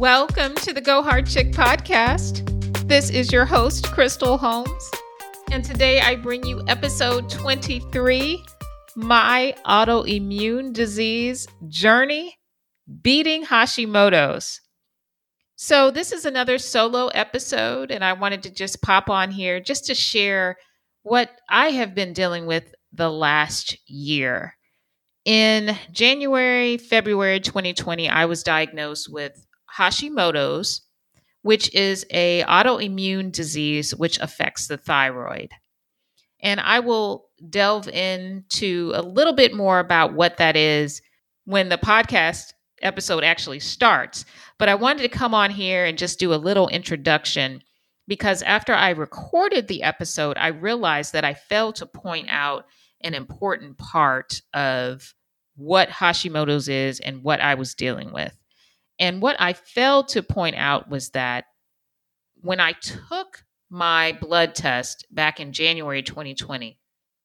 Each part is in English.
Welcome to the Go Hard Chick podcast. This is your host, Crystal Holmes. And today I bring you episode 23, My Autoimmune Disease Journey, Beating Hashimoto's. So this is another solo episode, and I wanted to just pop on here just to share what I have been dealing with the last year. In January, February 2020, I was diagnosed with Hashimoto's, which is an autoimmune disease which affects the thyroid. And I will delve into a little bit more about what that is when the podcast episode actually starts. But I wanted to come on here and just do a little introduction because after I recorded the episode, I realized that I failed to point out an important part of what Hashimoto's is and what I was dealing with. And what I failed to point out was that when I took my blood test back in January 2020,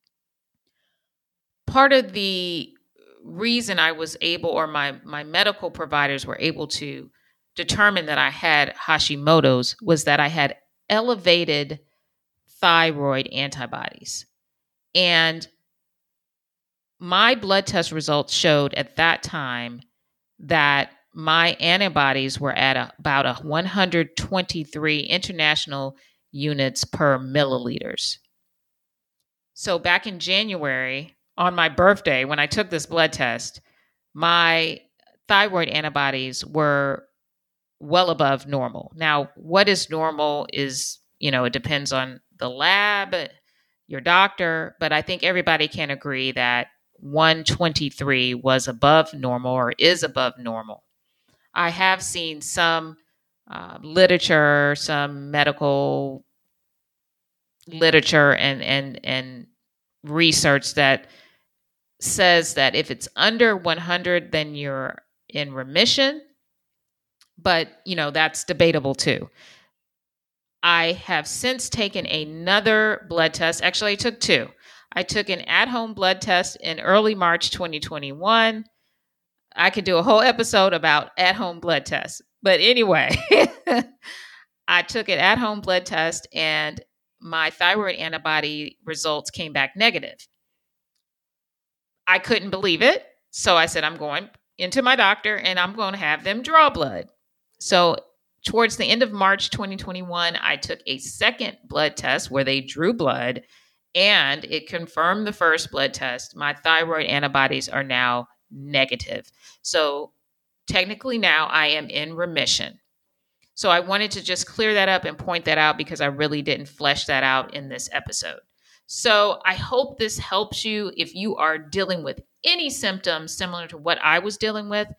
part of the reason I was able, or my medical providers were able to determine that I had Hashimoto's was that I had elevated thyroid antibodies. And my blood test results showed at that time that my antibodies were at about 123 international units per milliliters. So back in January, on my birthday, when I took this blood test, my thyroid antibodies were well above normal. Now, what is normal is, it depends on the lab, your doctor, but I think everybody can agree that 123 was above normal or is above normal. I have seen some literature, some medical literature and research that says that if it's under 100, then you're in remission. But, that's debatable too. I have since taken another blood test. Actually, I took two. I took an at-home blood test in early March 2021. I could do a whole episode about at-home blood tests. But anyway, I took an at-home blood test and my thyroid antibody results came back negative. I couldn't believe it. So I said, I'm going into my doctor and I'm going to have them draw blood. So towards the end of March 2021, I took a second blood test where they drew blood and it confirmed the first blood test. My thyroid antibodies are now negative. So technically now I am in remission. So I wanted to just clear that up and point that out because I really didn't flesh that out in this episode. So I hope this helps you if you are dealing with any symptoms similar to what I was dealing with.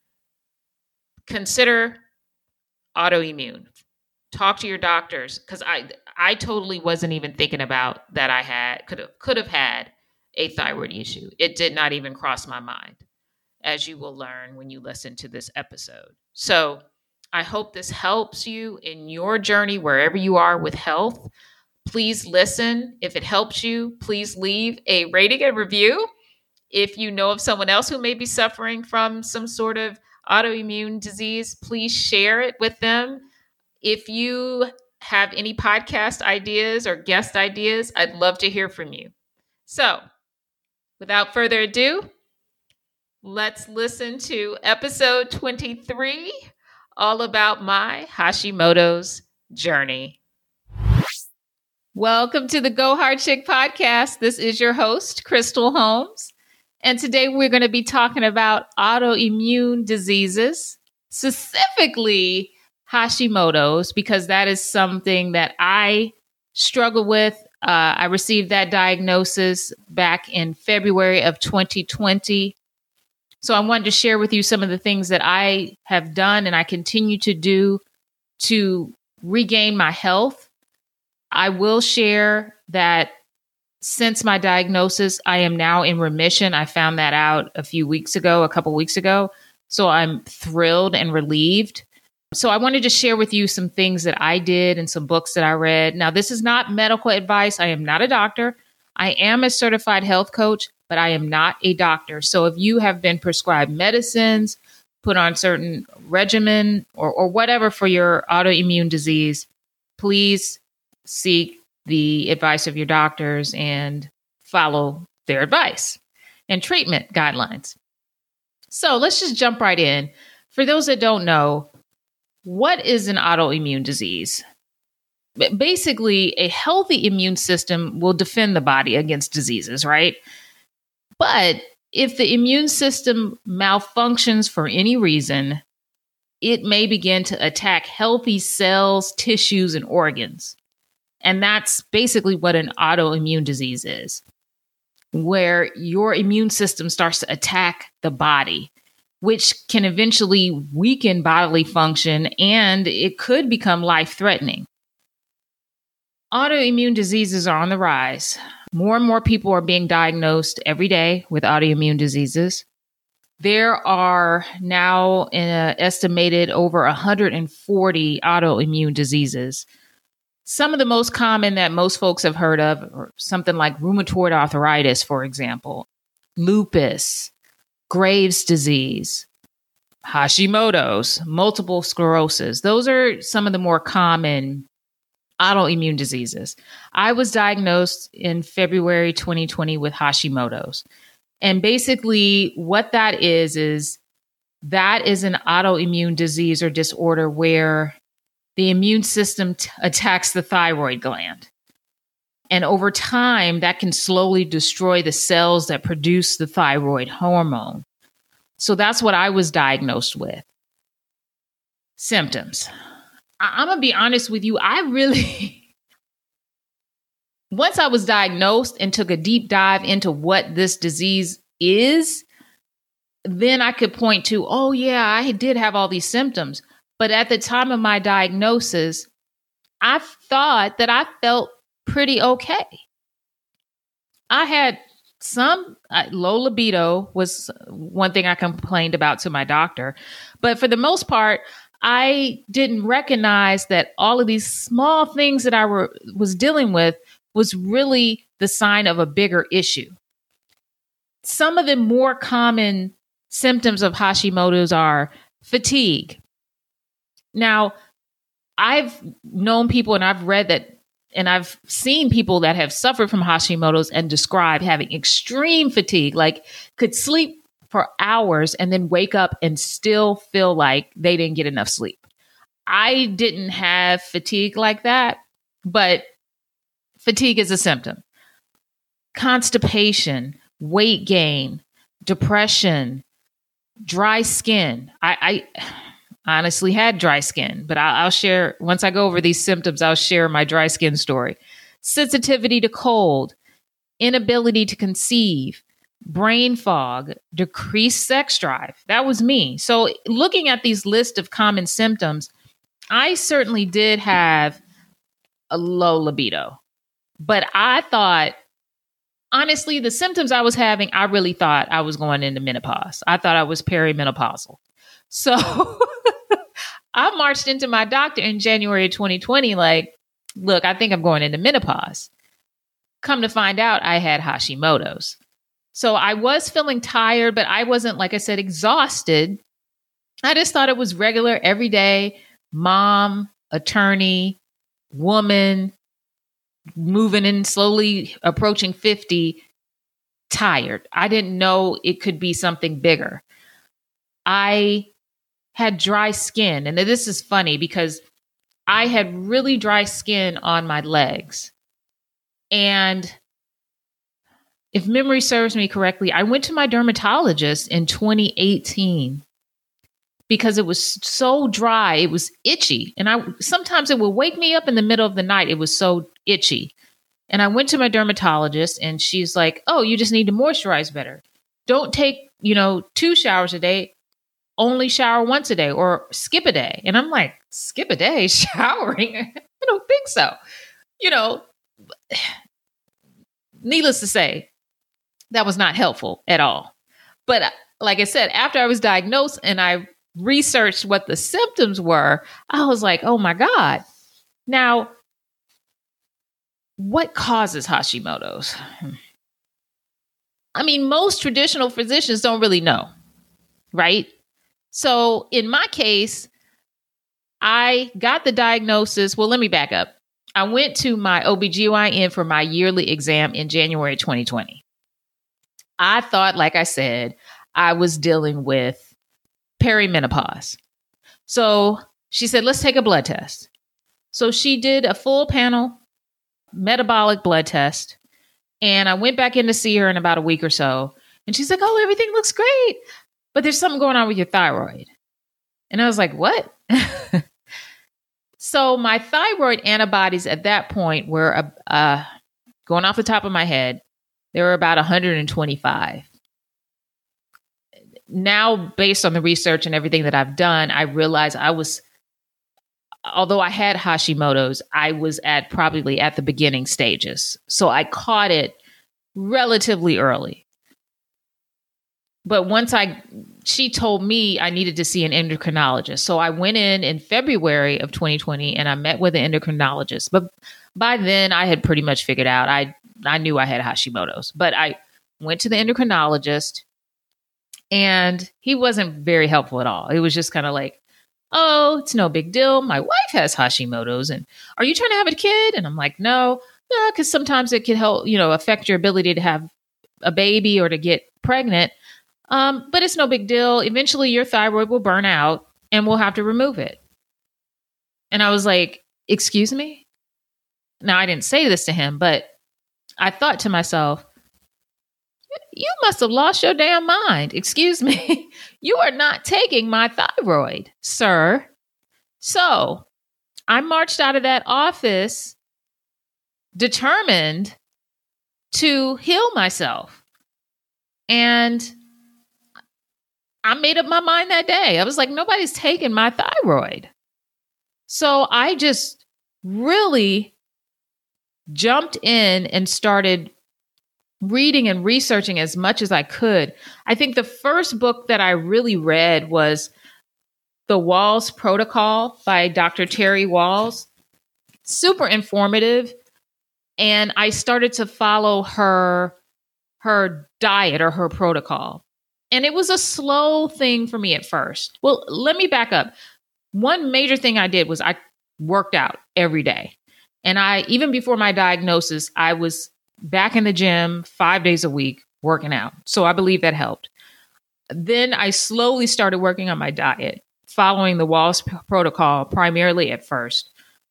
Consider autoimmune. Talk to your doctors because I totally wasn't even thinking about that I could have had a thyroid issue. It did not even cross my mind, as you will learn when you listen to this episode. So I hope this helps you in your journey wherever you are with health. Please listen. If it helps you, please leave a rating and review. If you know of someone else who may be suffering from some sort of autoimmune disease, please share it with them. If you have any podcast ideas or guest ideas, I'd love to hear from you. So, without further ado, let's listen to episode 23, all about my Hashimoto's journey. Welcome to the Go Hard Chick podcast. This is your host, Crystal Holmes. And today we're going to be talking about autoimmune diseases, specifically Hashimoto's, because that is something that I struggle with. I received that diagnosis back in February of 2020. So I wanted to share with you some of the things that I have done and I continue to do to regain my health. I will share that since my diagnosis, I am now in remission. I found that out a couple weeks ago. So I'm thrilled and relieved. So I wanted to share with you some things that I did and some books that I read. Now, this is not medical advice. I am not a doctor. I am a certified health coach, but I am not a doctor. So if you have been prescribed medicines, put on certain regimen or whatever for your autoimmune disease, please seek the advice of your doctors and follow their advice and treatment guidelines. So let's just jump right in. For those that don't know, what is an autoimmune disease? Basically, a healthy immune system will defend the body against diseases, right? But if the immune system malfunctions for any reason, it may begin to attack healthy cells, tissues, and organs. And that's basically what an autoimmune disease is, where your immune system starts to attack the body, which can eventually weaken bodily function, and it could become life-threatening. Autoimmune diseases are on the rise. More and more people are being diagnosed every day with autoimmune diseases. There are now an estimated over 140 autoimmune diseases. Some of the most common that most folks have heard of are something like rheumatoid arthritis, for example, lupus, Graves' disease, Hashimoto's, multiple sclerosis. Those are some of the more common autoimmune diseases. I was diagnosed in February 2020 with Hashimoto's. And basically what that is that is an autoimmune disease or disorder where the immune system attacks the thyroid gland. And over time, that can slowly destroy the cells that produce the thyroid hormone. So that's what I was diagnosed with. Symptoms. I'm going to be honest with you. Once I was diagnosed and took a deep dive into what this disease is, then I could point to, oh yeah, I did have all these symptoms. But at the time of my diagnosis, I thought that I felt pretty okay. I had some low libido was one thing I complained about to my doctor. But for the most part, I didn't recognize that all of these small things that I was dealing with was really the sign of a bigger issue. Some of the more common symptoms of Hashimoto's are fatigue. Now, I've known people and I've read that, and I've seen people that have suffered from Hashimoto's and describe having extreme fatigue, like could sleep for hours and then wake up and still feel like they didn't get enough sleep. I didn't have fatigue like that, but fatigue is a symptom. Constipation, weight gain, depression, dry skin. I honestly had dry skin, but I'll share, once I go over these symptoms, I'll share my dry skin story. Sensitivity to cold, inability to conceive, brain fog, decreased sex drive. That was me. So looking at these list of common symptoms, I certainly did have a low libido, but I thought, honestly, the symptoms I was having, I really thought I was going into menopause. I thought I was perimenopausal. So I marched into my doctor in January of 2020, like, look, I think I'm going into menopause. Come to find out, I had Hashimoto's. So I was feeling tired, but I wasn't, like I said, exhausted. I just thought it was regular, everyday mom, attorney, woman, moving in, slowly approaching 50, tired. I didn't know it could be something bigger. I had dry skin. And this is funny because I had really dry skin on my legs. And if memory serves me correctly, I went to my dermatologist in 2018 because it was so dry. It was itchy. And sometimes it would wake me up in the middle of the night. It was so itchy. And I went to my dermatologist and she's like, oh, you just need to moisturize better. Don't take, 2 showers a day. Only shower once a day or skip a day. And I'm like, skip a day showering? I don't think so. Needless to say, that was not helpful at all. But like I said, after I was diagnosed and I researched what the symptoms were, I was like, oh my God. Now, what causes Hashimoto's? I mean, most traditional physicians don't really know, right? So in my case, I got the diagnosis. Well, let me back up. I went to my OBGYN for my yearly exam in January 2020. I thought, like I said, I was dealing with perimenopause. So she said, let's take a blood test. So she did a full panel metabolic blood test. And I went back in to see her in about a week or so. And she's like, oh, everything looks great, but there's something going on with your thyroid. And I was like, what? So my thyroid antibodies at that point were, going off the top of my head, they were about 125. Now, based on the research and everything that I've done, I realized although I had Hashimoto's, I was probably at the beginning stages. So I caught it relatively early. But she told me I needed to see an endocrinologist. So I went in February of 2020 and I met with an endocrinologist. But by then I had pretty much figured out, I knew I had Hashimoto's, but I went to the endocrinologist and he wasn't very helpful at all. It was just kind of like, oh, it's no big deal. My wife has Hashimoto's and are you trying to have a kid? And I'm like, no, because sometimes it can help, affect your ability to have a baby or to get pregnant. But it's no big deal. Eventually your thyroid will burn out and we'll have to remove it. And I was like, excuse me? Now I didn't say this to him, but I thought to myself, you must have lost your damn mind. Excuse me. You are not taking my thyroid, sir. So I marched out of that office determined to heal myself. And I made up my mind that day. I was like, nobody's taking my thyroid. So I just really jumped in and started reading and researching as much as I could. I think the first book that I really read was The Wahls Protocol by Dr. Terry Wahls. Super informative. And I started to follow her diet or her protocol. And it was a slow thing for me at first. Well, let me back up. One major thing I did was I worked out every day. And even before my diagnosis, I was back in the gym 5 days a week working out. So I believe that helped. Then I slowly started working on my diet, following the Wahls protocol primarily at first.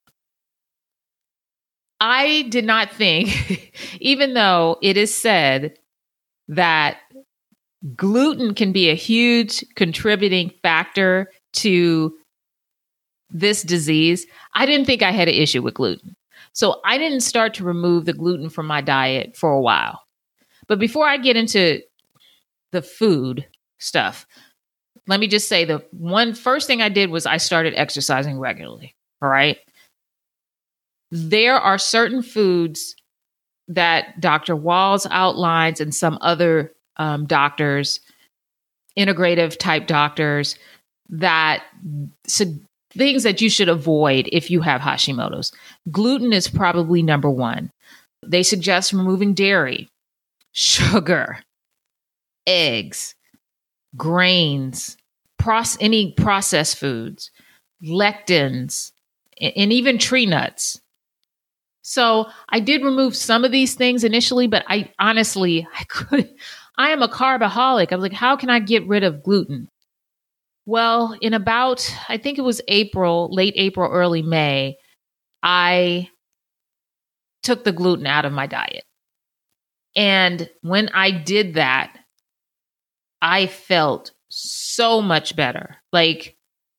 I did not think, even though it is said that gluten can be a huge contributing factor to this disease, I didn't think I had an issue with gluten. So I didn't start to remove the gluten from my diet for a while. But before I get into the food stuff, let me just say the first thing I did was I started exercising regularly. All right. There are certain foods that Dr. Wahls outlines and some other doctors, integrative type doctors, things that you should avoid if you have Hashimoto's. Gluten is probably number one. They suggest removing dairy, sugar, eggs, grains, any processed foods, lectins, and even tree nuts. So I did remove some of these things initially, but I am a carbaholic. I was like, how can I get rid of gluten? Well, in about, I think it was late April, early May, I took the gluten out of my diet. And when I did that, I felt so much better. Like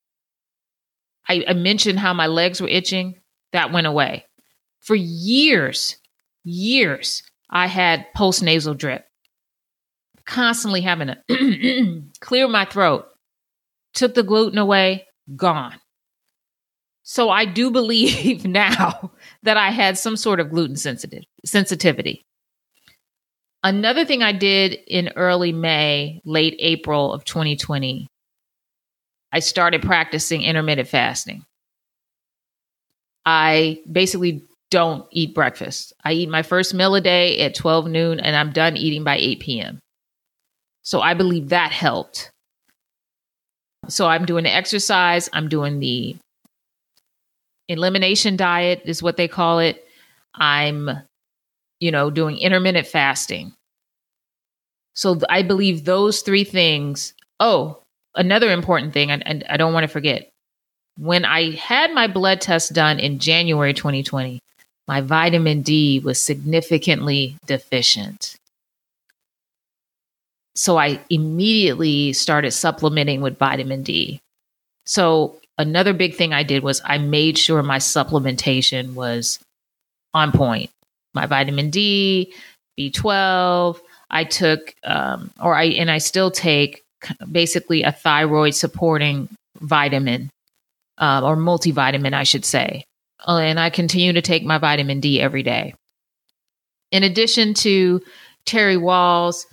I mentioned how my legs were itching. That went away. For years, I had postnasal drip, constantly having to clear my throat. Took the gluten away, gone. So I do believe now that I had some sort of gluten sensitivity. Another thing I did in early May, late April of 2020, I started practicing intermittent fasting. I basically don't eat breakfast. I eat my first meal a day at 12 noon and I'm done eating by 8 p.m. So I believe that helped. So I'm doing the exercise. I'm doing the elimination diet is what they call it. I'm, doing intermittent fasting. So I believe those three things. Oh, another important thing, and I don't want to forget. When I had my blood test done in January 2020, my vitamin D was significantly deficient. So I immediately started supplementing with vitamin D. So another big thing I did was I made sure my supplementation was on point. My vitamin D, B12, I took, I still take basically a thyroid supporting vitamin, or multivitamin, I should say. And I continue to take my vitamin D every day. In addition to Terry Wahls,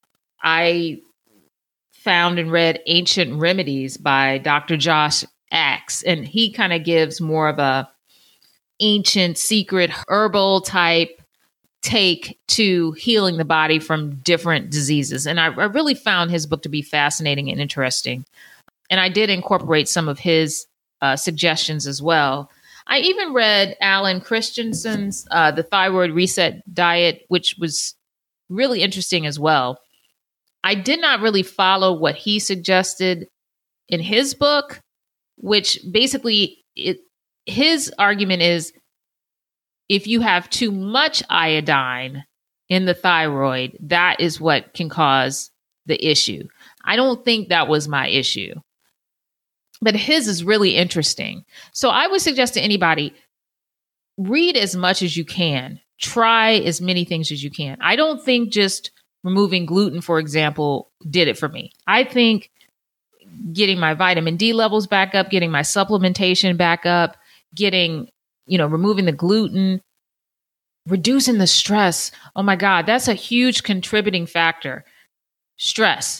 I found and read Ancient Remedies by Dr. Josh Axe, and he kind of gives more of a ancient, secret, herbal type take to healing the body from different diseases. And I really found his book to be fascinating and interesting. And I did incorporate some of his suggestions as well. I even read Alan Christensen's The Thyroid Reset Diet, which was really interesting as well. I did not really follow what he suggested in his book, which basically his argument is if you have too much iodine in the thyroid, that is what can cause the issue. I don't think that was my issue, but his is really interesting. So I would suggest to anybody, read as much as you can, try as many things as you can. I don't think just removing gluten, for example, did it for me. I think getting my vitamin D levels back up, getting my supplementation back up, removing the gluten, reducing the stress. Oh my God, that's a huge contributing factor. Stress.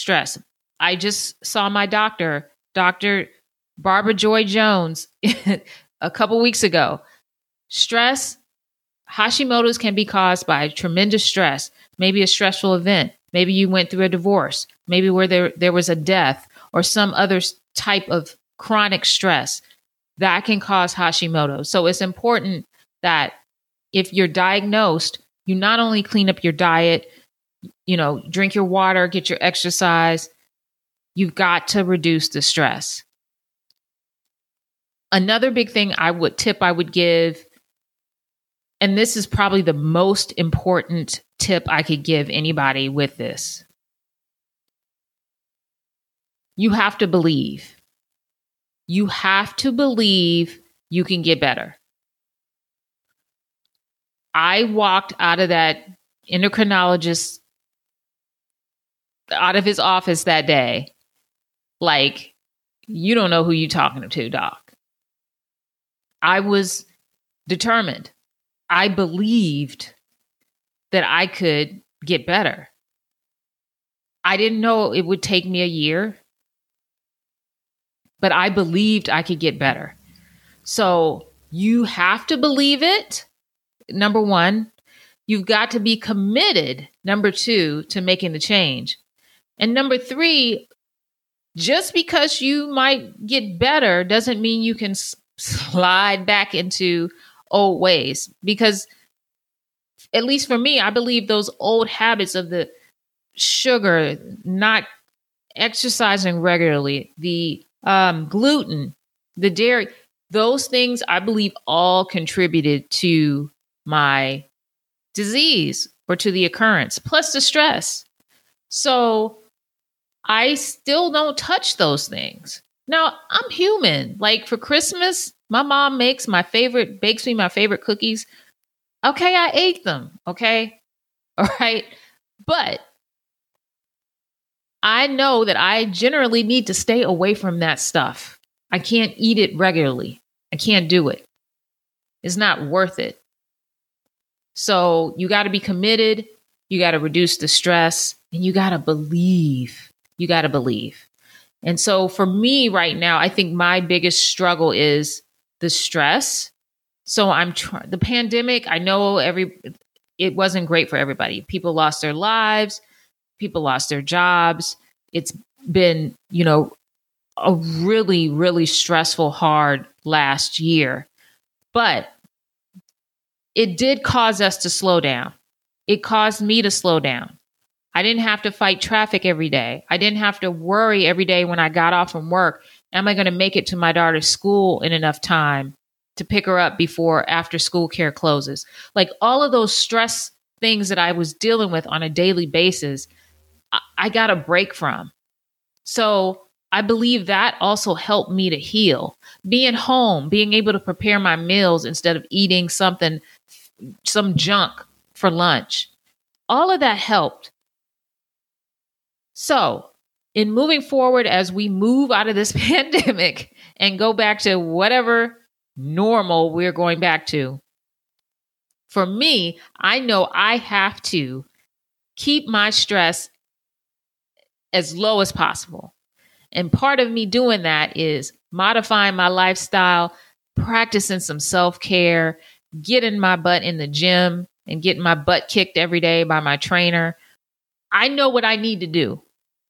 I just saw my doctor, Dr. Barbara Joy Jones, a couple weeks ago. Stress, Hashimoto's can be caused by tremendous stress, maybe a stressful event. Maybe you went through a divorce, maybe where there was a death or some other type of chronic stress that can cause Hashimoto. So it's important that if you're diagnosed, you not only clean up your diet, drink your water, get your exercise, you've got to reduce the stress. Another big thing I would give, and this is probably the most important tip I could give anybody with this. You have to believe. You have to believe you can get better. I walked out of that endocrinologist, out of his office that day, like, you don't know who you're talking to, doc. I was determined. I believed that I could get better. I didn't know it would take me a year, but I believed I could get better. So you have to believe it. Number one, you've got to be committed. Number two, to making the change. And number three, just because you might get better doesn't mean you can slide back into old ways. Because at least for me, I believe those old habits of the sugar, not exercising regularly, the gluten, the dairy, those things I believe all contributed to my disease or to the occurrence, plus the stress. So I still don't touch those things. Now, I'm human. Like for Christmas, my mom bakes me my favorite cookies. Okay, I ate them. Okay. All right. But I know that I generally need to stay away from that stuff. I can't eat it regularly. I can't do it. It's not worth it. So you got to be committed. You got to reduce the stress, and you got to believe. You got to believe. And so for me right now, I think my biggest struggle is the stress. So the pandemic, I know it wasn't great for everybody. People lost their lives. People lost their jobs. It's been, a really, really stressful, hard last year. But it did cause us to slow down. It caused me to slow down. I didn't have to fight traffic every day. I didn't have to worry every day when I got off from work. Am I going to make it to my daughter's school in enough time to pick her up before after school care closes? Like all of those stress things that I was dealing with on a daily basis, I got a break from. So I believe that also helped me to heal. Being home, being able to prepare my meals instead of eating some junk for lunch. All of that helped. So in moving forward, as we move out of this pandemic and go back to whatever normal we're going back to, for me, I know I have to keep my stress as low as possible. And part of me doing that is modifying my lifestyle, practicing some self-care, getting my butt in the gym and getting my butt kicked every day by my trainer. I know what I need to do.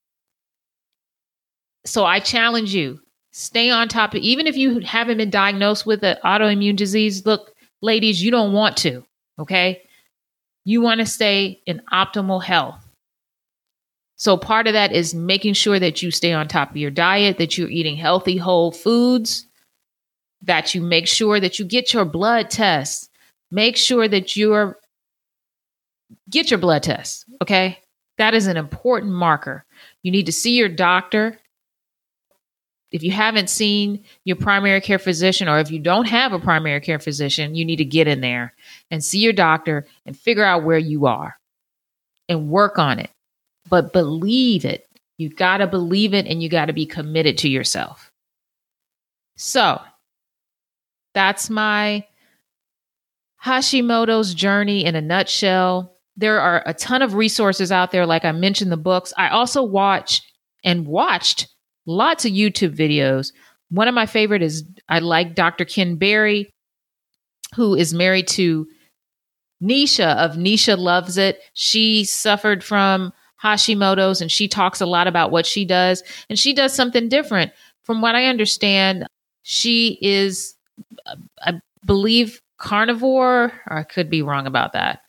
So I challenge you, stay on top of, even if you haven't been diagnosed with an autoimmune disease, look, ladies, you don't want to, okay? You want to stay in optimal health. So part of that is making sure that you stay on top of your diet, that you're eating healthy, whole foods, that you make sure that you get your blood tests. Make sure that get your blood tests, okay? That is an important marker. You need to see your doctor. If you haven't seen your primary care physician, or if you don't have a primary care physician, you need to get in there and see your doctor and figure out where you are and work on it. But believe it. You got to believe it, and you got to be committed to yourself. So that's my Hashimoto's journey in a nutshell. There are a ton of resources out there. Like I mentioned, the books. I also watched lots of YouTube videos. One of my favorite is, I like Dr. Ken Berry, who is married to Nisha of Nisha Loves It. She suffered from Hashimoto's, and she talks a lot about what she does. And she does something different. From what I understand, she is, I believe, carnivore, or I could be wrong about that.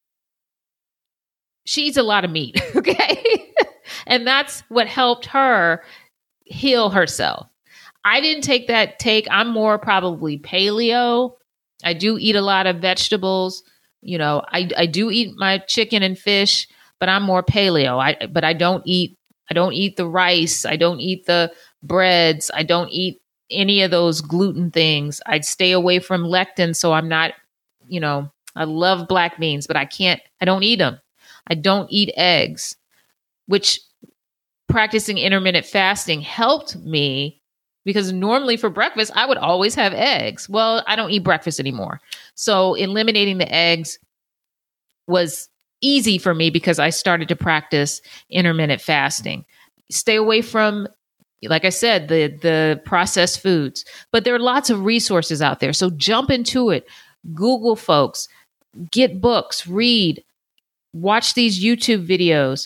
She eats a lot of meat, okay? And that's what helped her heal herself. I didn't take that take. I'm more probably paleo. I do eat a lot of vegetables. You know, I do eat my chicken and fish, but I'm more paleo. But I don't eat the rice. I don't eat the breads. I don't eat any of those gluten things. I'd stay away from lectin. So I'm not, I love black beans, but I don't eat them. I don't eat eggs, which practicing intermittent fasting helped me, because normally for breakfast, I would always have eggs. Well, I don't eat breakfast anymore. So eliminating the eggs was easy for me because I started to practice intermittent fasting. Stay away from, like I said, the processed foods. But there are lots of resources out there. So jump into it. Google, folks. Get books. Read. Watch these YouTube videos.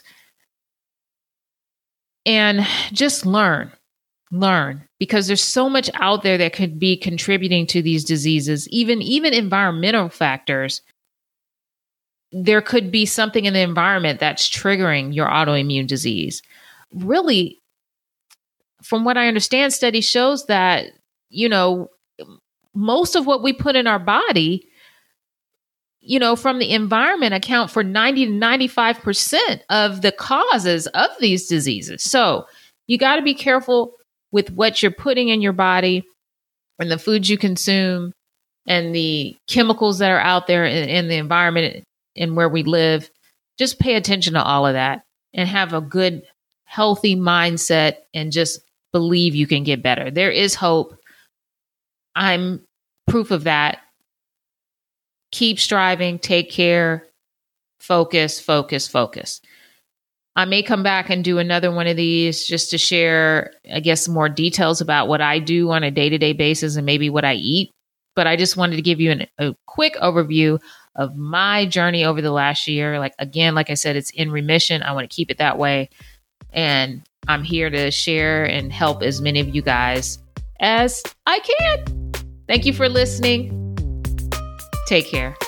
And just learn, because there's so much out there that could be contributing to these diseases, even environmental factors. There could be something in the environment that's triggering your autoimmune disease. Really, from what I understand, study shows that, most of what we put in our body, from the environment account for 90 to 95% of the causes of these diseases. So you got to be careful with what you're putting in your body and the foods you consume and the chemicals that are out there in the environment and where we live. Just pay attention to all of that and have a good, healthy mindset and just believe you can get better. There is hope. I'm proof of that. Keep striving, take care, focus. I may come back and do another one of these just to share, I guess, more details about what I do on a day-to-day basis and maybe what I eat. But I just wanted to give you a quick overview of my journey over the last year. Like I said, it's in remission. I want to keep it that way. And I'm here to share and help as many of you guys as I can. Thank you for listening. Take care.